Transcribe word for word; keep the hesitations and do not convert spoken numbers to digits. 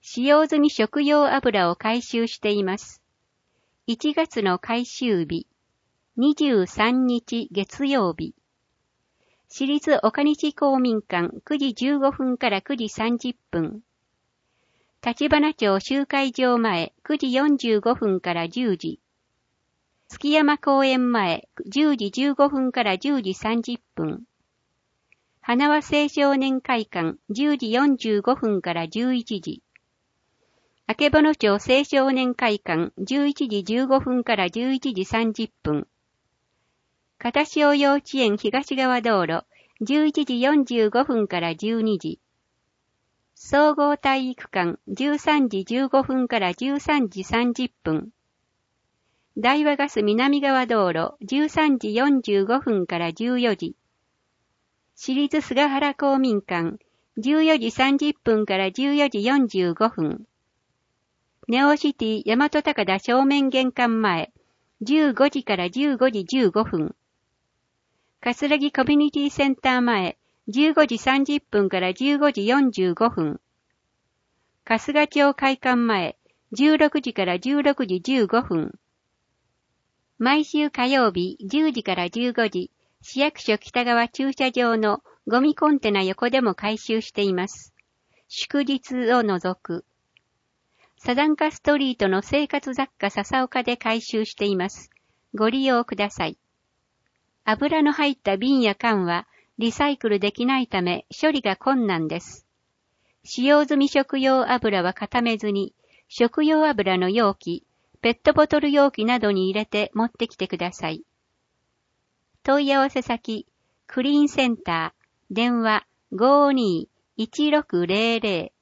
使用済み食用油を回収しています。いちがつの回収日、にじゅうさんにち月曜日。私立岡西公民館くじじゅうごふんからくじさんじゅっぷん。立花町集会場前くじよんじゅうごふんからじゅうじ。月山公園前じゅうじじゅうごふんからじゅうじさんじゅっぷん。花輪青少年会館じゅうじよんじゅうごふんからじゅういちじ。あけぼの町青少年会館じゅういちじじゅうごふんからじゅういちじさんじゅっぷん。片潮幼稚園東側道路じゅういちじよんじゅうごふんからじゅうにじ。総合体育館じゅうさんじじゅうごふんからじゅうさんじさんじゅっぷん。大和ガス南側道路じゅうさんじよんじゅうごふんからじゅうよじ。私立菅原公民館じゅうよじさんじゅっぷんからじゅうよじよんじゅうごふん。ネオシティ大和高田正面玄関前じゅうごじからじゅうごじじゅうごふん。葛城コミュニティセンター前じゅうごじさんじゅっぷんからじゅうごじよんじゅうごふん。春日町会館前じゅうろくじからじゅうろくじじゅうごふん。毎週火曜日じゅうじからじゅうごじ、市役所北側駐車場のゴミコンテナ横でも回収しています。祝日を除く。サザンカストリートの生活雑貨笹岡で回収しています。ご利用ください。油の入った瓶や缶はリサイクルできないため処理が困難です。使用済み食用油は固めずに、食用油の容器、ペットボトル容器などに入れて持ってきてください。問い合わせ先、クリーンセンター、電話 ごーにーいちろくゼロゼロ